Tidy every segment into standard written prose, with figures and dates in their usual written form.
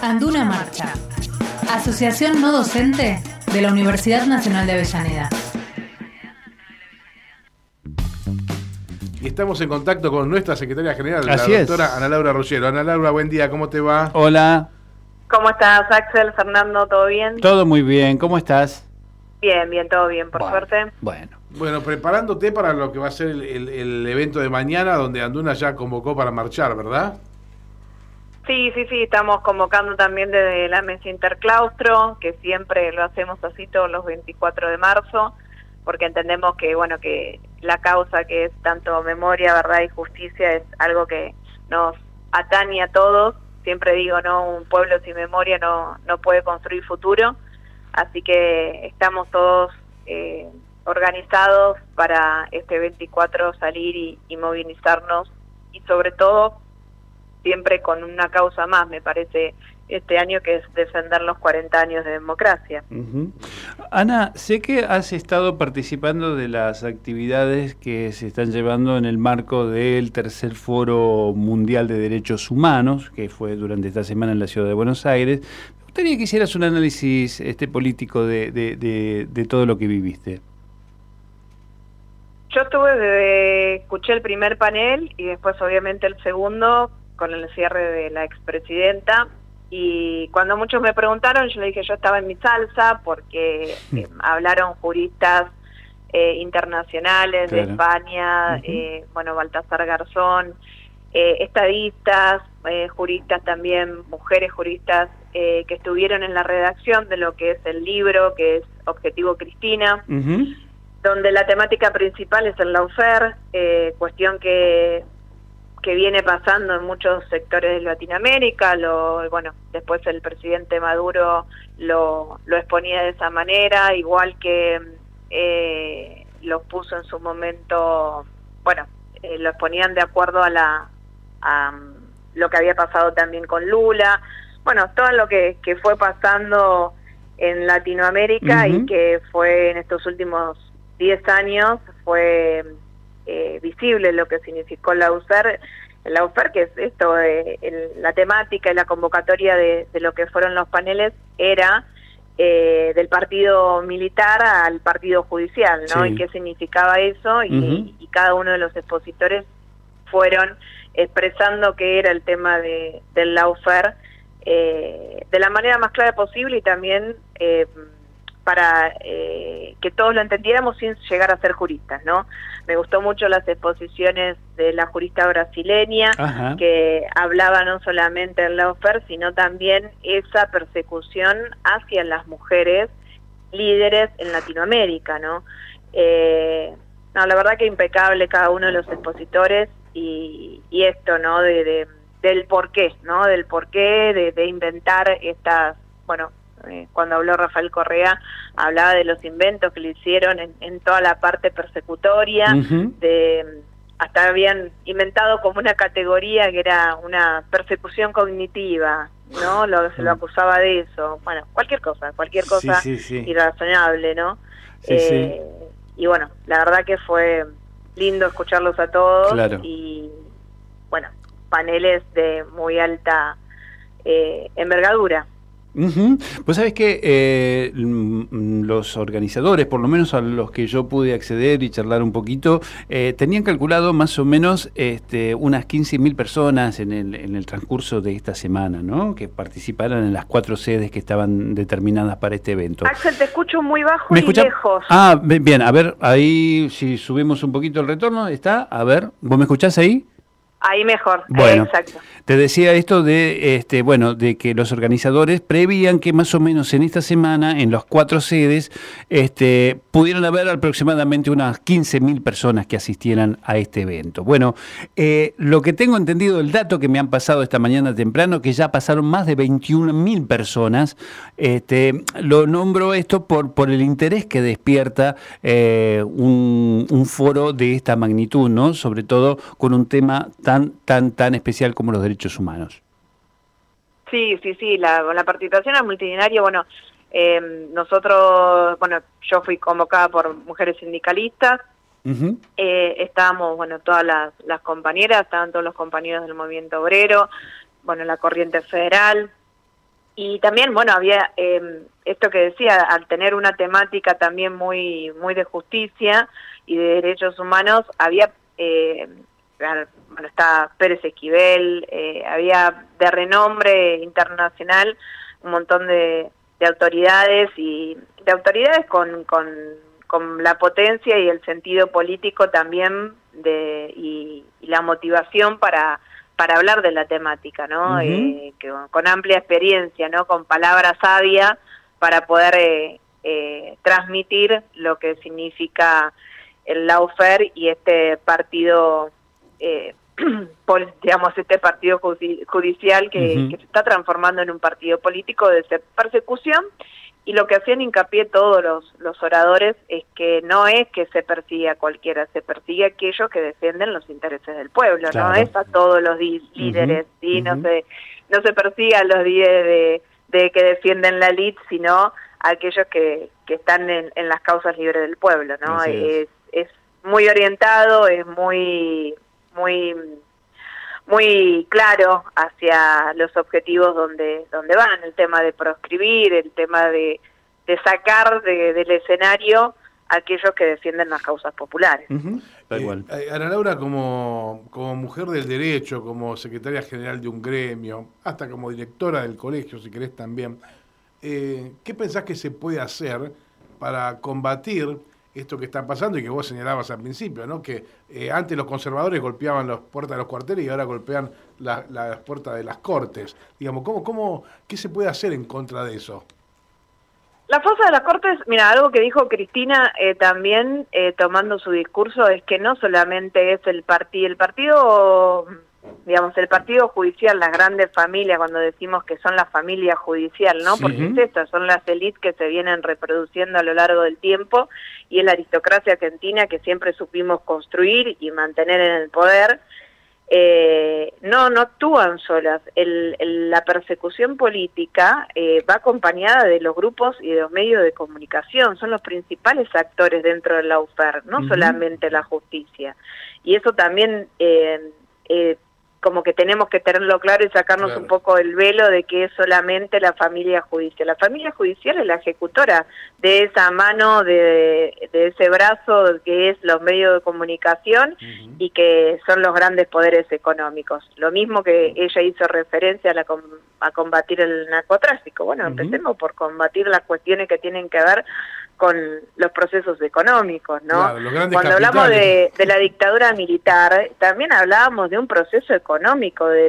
Anduna Marcha, asociación no docente de la Universidad Nacional de Avellaneda. Y estamos en contacto con nuestra secretaria general, Así la es. doctora Ana Laura Ruggiero. Ana Laura, buen día, ¿cómo te va? Hola, ¿Cómo estás, Axel? Fernando, ¿todo bien? todo muy bien, ¿cómo estás? Bien, todo bien, por Bueno, suerte. Bueno, Bueno, preparándote para lo que va a ser el evento de mañana, donde Anduna ya convocó para marchar, ¿verdad? Sí, estamos convocando también desde la mesa interclaustro, que siempre lo hacemos así todos los 24 de marzo, porque entendemos que, bueno, que la causa que es tanto memoria, verdad y justicia es algo que nos atañe a todos. Siempre digo, no, un pueblo sin memoria no puede construir futuro, así que estamos todos organizados para este 24 salir y movilizarnos, y sobre todo siempre con una causa más, me parece, este año, que es defender los 40 años de democracia. Ana, sé que has estado participando de las actividades que se están llevando en el marco del tercer Foro Mundial de Derechos Humanos, que fue durante esta semana en la ciudad de Buenos Aires. Me gustaría que hicieras un análisis político de todo lo que viviste. Yo escuché el primer panel y después obviamente el segundo con el cierre de la expresidenta, y cuando muchos me preguntaron, yo le dije yo estaba en mi salsa, porque hablaron juristas internacionales, claro, de España, bueno, Baltasar Garzón, estadistas, juristas también, mujeres juristas que estuvieron en la redacción de lo que es el libro, que es Objetivo Cristina, donde la temática principal es el lawfare, cuestión que viene pasando en muchos sectores de Latinoamérica. Bueno, después el presidente Maduro lo exponía de esa manera, igual que los puso en su momento, bueno, lo exponían de acuerdo a lo que había pasado también con Lula, bueno, todo lo que fue pasando en Latinoamérica y que fue en estos últimos 10 años, fue visible lo que significó el lawfare, que es esto, la temática y la convocatoria de lo que fueron los paneles era del partido militar al partido judicial, ¿no? Sí. Y qué significaba eso, y cada uno de los expositores fueron expresando qué era el tema del lawfare de la manera más clara posible, y también para que todos lo entendiéramos sin llegar a ser juristas, ¿no? Me gustó mucho las exposiciones de la jurista brasileña, que hablaba no solamente del lawfare, sino también esa persecución hacia las mujeres líderes en Latinoamérica, ¿no? No, la verdad que impecable cada uno de los expositores, y esto, ¿no? Del porqué, ¿no? Del porqué de inventar estas, bueno, cuando habló Rafael Correa, hablaba de los inventos que le hicieron en toda la parte persecutoria, hasta habían inventado como una categoría que era una persecución cognitiva, ¿no? Se lo acusaba de eso. Bueno, cualquier cosa irrazonable, ¿no? Y bueno, la verdad que fue lindo escucharlos a todos, claro. Y bueno, paneles de muy alta envergadura. Pues sabes que los organizadores, por lo menos a los que yo pude acceder y charlar un poquito, tenían calculado más o menos unas 15.000 personas en el transcurso de esta semana, ¿no? Que participaran en las 4 sedes que estaban determinadas para este evento. Axel, te escucho muy bajo y lejos. Ah, bien, a ver, ahí si subimos un poquito el retorno, está, a ver, ¿vos me escuchás ahí? Ahí mejor, bueno, exacto. Te decía esto de de que los organizadores prevían que más o menos en esta semana, en las 4 sedes, pudieron haber aproximadamente unas 15.000 personas que asistieran a este evento. Bueno, lo que tengo entendido, el dato que me han pasado esta mañana temprano, que ya pasaron más de 21.000 personas. Lo nombro esto por el interés que despierta un foro de esta magnitud, ¿no? Sobre todo con un tema tan especial como los derechos humanos. Sí, la participación es multitudinaria. Bueno, nosotros, bueno, yo fui convocada por mujeres sindicalistas, estábamos, bueno, todas las compañeras, estaban todos los compañeros del movimiento obrero, bueno, la Corriente Federal, Y también, bueno, había esto que decía, al tener una temática también muy de justicia y de derechos humanos, había, bueno, está Pérez Esquivel, había de renombre internacional un montón de autoridades, y de autoridades con la potencia y el sentido político también y la motivación para hablar de la temática, ¿no? Con amplia experiencia, ¿no? Con palabra sabia para poder transmitir lo que significa el lawfare y este partido, digamos, este partido judicial que se está transformando en un partido político de persecución. Y lo que hacían hincapié todos los oradores es que no es que se persigue a cualquiera, se persigue a aquellos que defienden los intereses del pueblo, claro. No es a todos los líderes, ¿sí? No se persigue a los líderes de que defienden la elite, sino a aquellos que están en las causas libres del pueblo, ¿no? Es muy orientado, es muy claro hacia los objetivos donde van, el tema de proscribir, el tema de sacar del escenario a aquellos que defienden las causas populares. Tal cual. Ana Laura, como mujer del derecho, como secretaria general de un gremio, hasta como directora del colegio, si querés también, ¿qué pensás que se puede hacer para combatir esto que está pasando y que vos señalabas al principio, ¿no? Que antes los conservadores golpeaban las puertas de los cuarteles y ahora golpean las puertas de las cortes? Digamos, ¿qué se puede hacer en contra de eso? La fosa de las cortes, mira, algo que dijo Cristina también tomando su discurso es que no solamente es el partido, digamos, el partido judicial, las grandes familias, cuando decimos que son la familia judicial, ¿no? Porque es esto, son las élites que se vienen reproduciendo a lo largo del tiempo, y es la aristocracia argentina que siempre supimos construir y mantener en el poder. No actúan solas. La persecución política va acompañada de los grupos y de los medios de comunicación. Son los principales actores dentro del lawfare, no solamente la justicia. Y eso también como que tenemos que tenerlo claro y sacarnos un poco el velo de que es solamente la familia judicial. La familia judicial es la ejecutora de esa mano, de ese brazo que es los medios de comunicación y que son los grandes poderes económicos. Lo mismo que ella hizo referencia a combatir el narcotráfico. Bueno, empecemos por combatir las cuestiones que tienen que ver con los procesos económicos, ¿no? Claro, cuando hablamos de la dictadura militar, también hablábamos de un proceso económico, de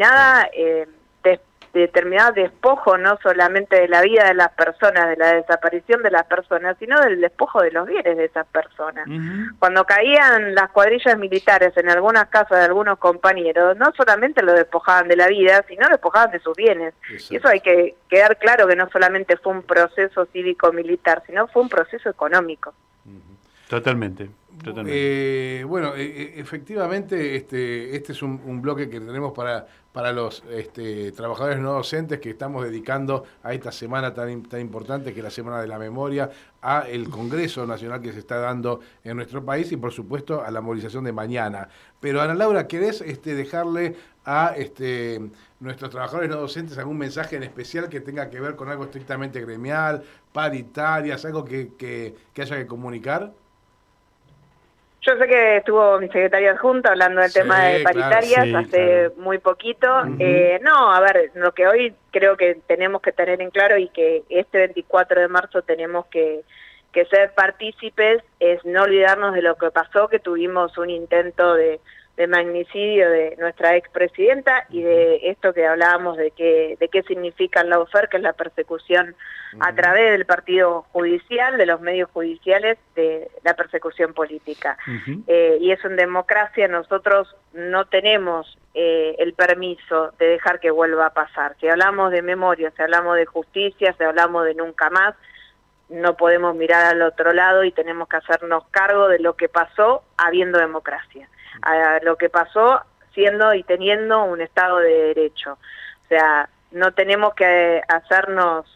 determinado despojo, no solamente de la vida de las personas, de la desaparición de las personas, sino del despojo de los bienes de esas personas. Cuando caían las cuadrillas militares en algunas casas de algunos compañeros, no solamente lo despojaban de la vida, sino lo despojaban de sus bienes. Exacto. Y eso hay que quedar claro, que no solamente fue un proceso cívico-militar, sino fue un proceso económico. Totalmente. Bueno, efectivamente, este es un bloque que tenemos para los trabajadores no docentes, que estamos dedicando a esta semana tan importante, que es la Semana de la Memoria, a el Congreso Nacional que se está dando en nuestro país y, por supuesto, a la movilización de mañana. Pero, Ana Laura, ¿querés dejarle a nuestros trabajadores no docentes algún mensaje en especial que tenga que ver con algo estrictamente gremial, paritarias, algo que haya que comunicar? Yo sé que estuvo mi secretaria adjunta hablando del tema de paritarias hace muy poquito. No, a ver, lo que hoy creo que tenemos que tener en claro y que este 24 de marzo tenemos que ser partícipes es no olvidarnos de lo que pasó, que tuvimos un intento de magnicidio de nuestra expresidenta y de esto que hablábamos de qué significa el lawfare, que es la persecución a través del partido judicial, de los medios judiciales, de la persecución política. Y eso en democracia nosotros no tenemos el permiso de dejar que vuelva a pasar. Si hablamos de memoria, si hablamos de justicia, si hablamos de nunca más, no podemos mirar al otro lado y tenemos que hacernos cargo de lo que pasó habiendo democracia, a lo que pasó siendo y teniendo un Estado de Derecho. O sea, no tenemos que hacernos,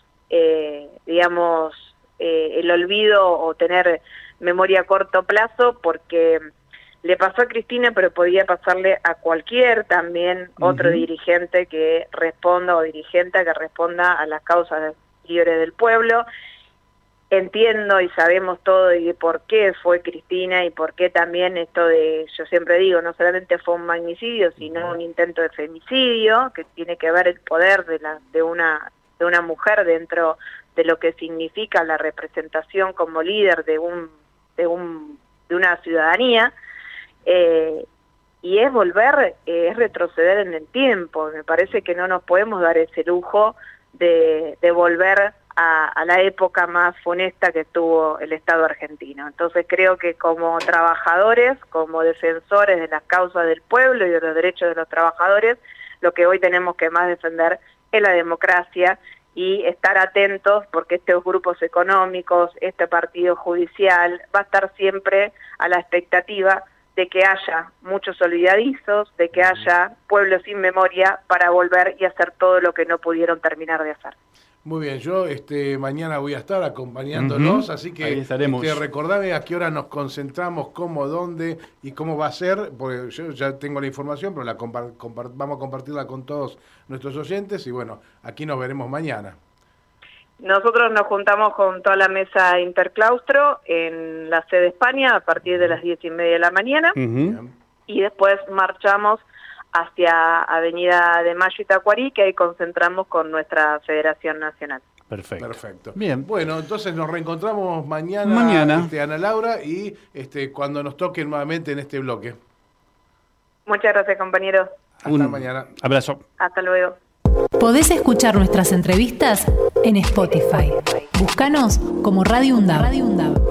digamos, el olvido o tener memoria a corto plazo, porque Le pasó a Cristina, pero podía pasarle a cualquier también otro dirigente que responda o dirigente que responda a las causas libres del pueblo. Entiendo y sabemos todo de por qué fue Cristina y por qué también esto de, yo siempre digo, no solamente fue un magnicidio, sino un intento de femicidio, que tiene que ver el poder de una mujer dentro de lo que significa la representación como líder de una ciudadanía. Y es retroceder en el tiempo. Me parece que no nos podemos dar ese lujo de volver a la época más funesta que tuvo el Estado argentino. Entonces creo que como trabajadores, como defensores de las causas del pueblo y de los derechos de los trabajadores, lo que hoy tenemos que más defender es la democracia y estar atentos, porque estos grupos económicos, este partido judicial, va a estar siempre a la expectativa de que haya muchos olvidadizos, de que haya pueblos sin memoria para volver y hacer todo lo que no pudieron terminar de hacer. Yo mañana voy a estar acompañándolos, así que recordame a qué hora nos concentramos, cómo, dónde y cómo va a ser, porque yo ya tengo la información, pero vamos a compartirla con todos nuestros oyentes y bueno, aquí nos veremos mañana. Nosotros nos juntamos con toda la mesa interclaustro en la sede España a partir de las 10:30 de la mañana y después marchamos hacia Avenida de Mayo y Tacuarí, que ahí concentramos con nuestra Federación Nacional. Perfecto. Bien. Bueno, entonces nos reencontramos mañana. Ana Laura, y cuando nos toquen nuevamente en este bloque. Muchas gracias, compañeros. Hasta mañana. Abrazo. Hasta luego. Podés escuchar nuestras entrevistas en Spotify. Búscanos como Radio UNDAB.